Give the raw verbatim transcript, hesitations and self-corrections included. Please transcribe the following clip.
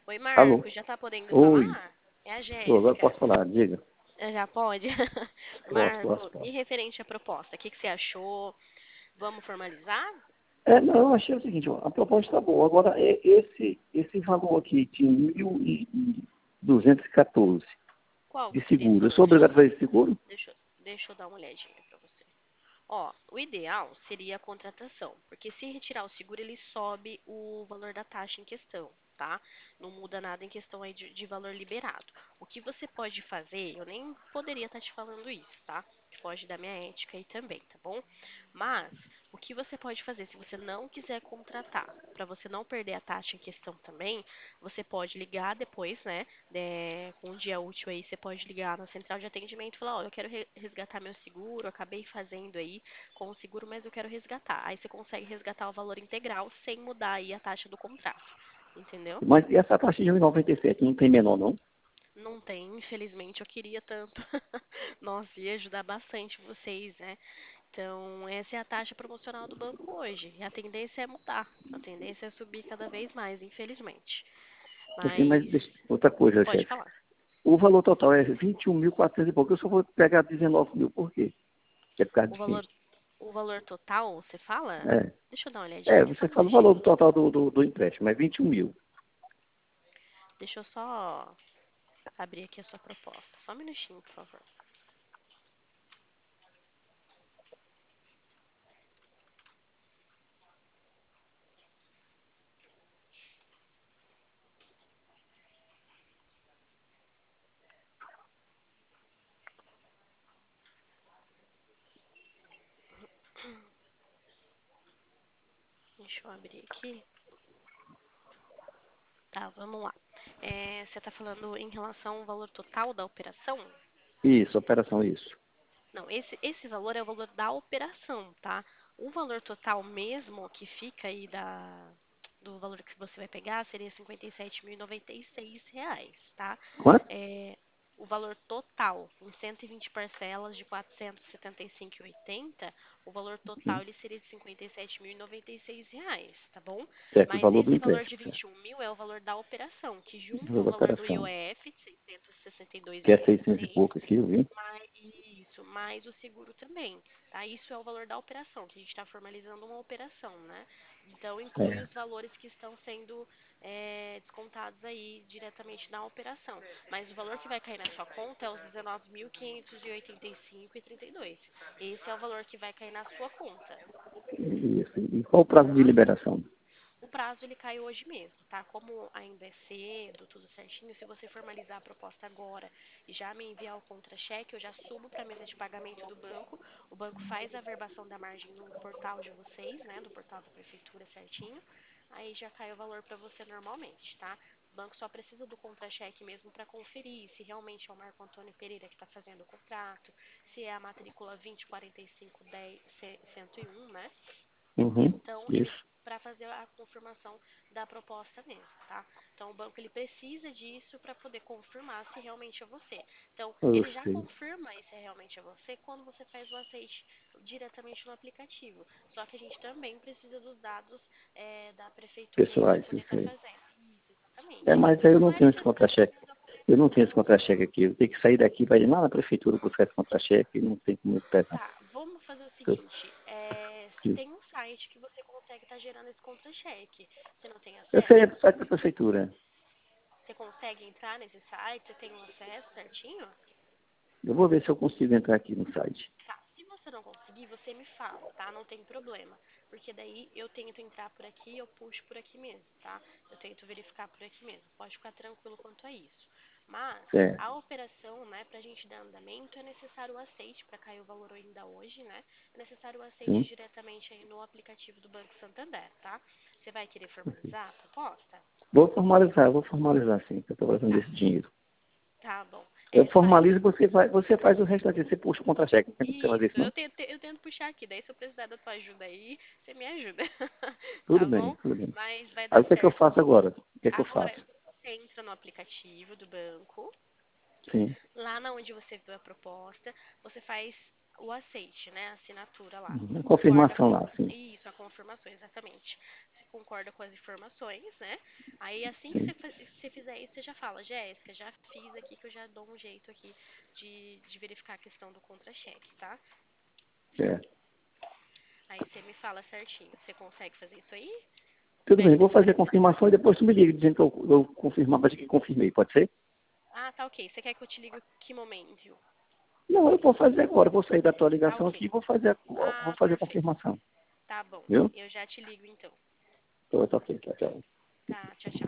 Oi, Alô? Marcos, já tá podendo Oi. falar? É a Tô, agora Jéssica. posso falar, diga. Eh, Já pode? Posso, Marco, posso, e posso. referente à proposta, o que, que você achou? Vamos formalizar? É, não, eu achei o seguinte, ó, a proposta está boa. Agora, é, esse, esse valor aqui de mil e duzentos e quatorze Qual de que seria esse seguro, eu valor? sou Deixa, obrigado a fazer esse seguro? deixa, deixa eu dar uma olhadinha pra você. Ó, o ideal seria a contratação, porque se retirar o seguro, ele sobe o valor da taxa em questão, tá? Não muda nada em questão aí de, de valor liberado. O que você pode fazer, eu nem poderia estar te falando isso, tá? Pode dar minha ética aí também, tá bom? Mas, o que você pode fazer, se você não quiser contratar, para você não perder a taxa em questão também, você pode ligar depois, né? É, com um dia útil aí, você pode ligar na central de atendimento e falar, ó, eu quero re- resgatar meu seguro, acabei fazendo aí com o seguro, mas eu quero resgatar. Aí você consegue resgatar o valor integral sem mudar aí a taxa do contrato. Entendeu? Mas e essa taxa de um e noventa e sete não tem menor, não? Não tem, infelizmente, eu queria tanto. Nossa, ia ajudar bastante vocês, né? Então, essa é a taxa promocional do banco hoje. E a tendência é mudar. A tendência é subir cada vez mais, infelizmente. Assim, mas Mas, deixa- outra coisa, pode chefe. falar. O valor total é vinte e um mil e quatrocentos e pouco. Eu só vou pegar dezenove mil, por quê? Que é por causa O de quê? valor, o valor total, você fala? É, Deixa eu dar uma é, olhadinha, só você um fala o valor minutinho. do total do, do, do empréstimo, é vinte e um mil. Deixa eu só abrir aqui a sua proposta. Só um minutinho, por favor. Deixa eu abrir aqui. Tá, vamos lá. É, você está falando em relação ao valor total da operação? Isso, operação, isso. Não, esse, esse valor é o valor da operação, tá? O valor total mesmo que fica aí da, do valor que você vai pegar seria cinquenta e sete mil e noventa e seis reais, tá? Quanto? É, o valor total, em cento e vinte parcelas de quatrocentos e setenta e cinco reais e oitenta centavos, o valor total Sim. ele seria de cinquenta e sete mil e noventa e seis reais, tá bom? Certo, o Mas valor do esse valor de empréstimo, certo. vinte e um mil é o valor da operação, que O junta valor o da valor do operação. I O F, de seiscentos e sessenta e dois Que é reais e trinta e seiscentos e seis, pouco aqui, eu vi. mais, isso, mais o seguro também, tá? Isso é o valor da operação, que a gente está formalizando uma operação, né? Então, inclui os Certo. valores que estão sendo é, descontados aí diretamente na operação. Mas o valor que vai cair na sua conta é os dezenove mil quinhentos e oitenta e cinco reais e trinta e dois centavos. Esse é o valor que vai cair na sua conta, Isso. E qual o prazo de tá? liberação? O prazo ele cai hoje mesmo, tá? Como ainda é cedo, tudo certinho, se você formalizar a proposta agora e já me enviar o contra-cheque, eu já subo para a mesa de pagamento do banco. O banco faz a averbação da margem no portal de vocês, né? Do portal da prefeitura certinho. Aí já cai o valor para você normalmente, tá? O banco só precisa do contra-cheque mesmo para conferir se realmente é o Marco Antônio Pereira que está fazendo o contrato, se é a matrícula vinte quarenta e cinco dez cento e um, né? Uhum. Então, eles Isso. para fazer a confirmação da proposta mesmo, tá? Então, o banco ele precisa disso para poder confirmar se realmente é você. Então, Eu ele já sei. confirma se realmente é você quando você faz o aceite diretamente no aplicativo. Só que a gente também precisa dos dados é, da prefeitura aí para Pessoais, eu poder estar sei. fazendo. Isso, É, exatamente. mas aí eu Não não é tenho esse questão contra-cheque. da Eu não tenho esse operação. contra-cheque aqui. Eu tenho que sair daqui para ir lá na prefeitura buscar esse contra-cheque. Não tem como eu pegar. Tá, vamos fazer o Eu, seguinte. É, eu tem um site que você consegue estar gerando esse contra-cheque. Você não tem eu sei, é acesso? do site da prefeitura. Você consegue entrar nesse site? Você tem um acesso certinho? Eu vou ver se eu consigo entrar aqui no site. Tá. Se você não conseguir, você me fala, tá? Não tem problema. Porque daí eu tento entrar por aqui, eu puxo por aqui mesmo, tá? Eu tento verificar por aqui mesmo. Pode ficar tranquilo quanto a isso. Mas Certo. a operação, né, pra gente dar andamento, é necessário o aceite para cair o valor ainda hoje, né? É necessário o aceite Sim. diretamente aí no aplicativo do Banco Santander, tá? Você vai querer formalizar a proposta? Vou formalizar, vou formalizar sim, que eu estou fazendo Tá. esse dinheiro. Tá bom. Eu É, faz formalizo e você, vai, você faz o resto aqui. Você puxa o contra-cheque. Não tem como você fazer isso, isso, eu não? tento, eu tento puxar aqui, daí se eu precisar da tua ajuda aí, você me ajuda, Tudo tá bem, bom? tudo bem. Mas vai Aí dar o que é que eu certo faço sim. agora? O que é que eu Agora, faço? você entra no aplicativo do banco, Sim. lá na onde você viu a proposta, você faz o aceite, né? A assinatura lá. Uhum. Você concorda Confirmação com lá, sim. isso, a confirmação, exatamente. Você concorda com as informações, né? Aí assim que Sim. você, fa- você fizer isso, você já fala, Jéssica, já fiz aqui que eu já dou um jeito aqui de, de verificar a questão do contra-cheque, tá? Certo. Aí você me fala certinho. Você consegue fazer isso aí? Tudo bem, vou Beleza. fazer a confirmação e depois tu me liga dizendo que eu, eu confirmar para que confirmei, pode ser? Ah, tá ok. Você quer que eu te ligue que momento? Não, eu vou fazer agora, vou sair da tua Tá ligação aqui ok. e vou fazer a, vou Ah, fazer a perfeito. confirmação. Tá bom. Viu? Eu já te ligo então. Tô, tô ok, tchau, tchau. Tá, tchau, tchau.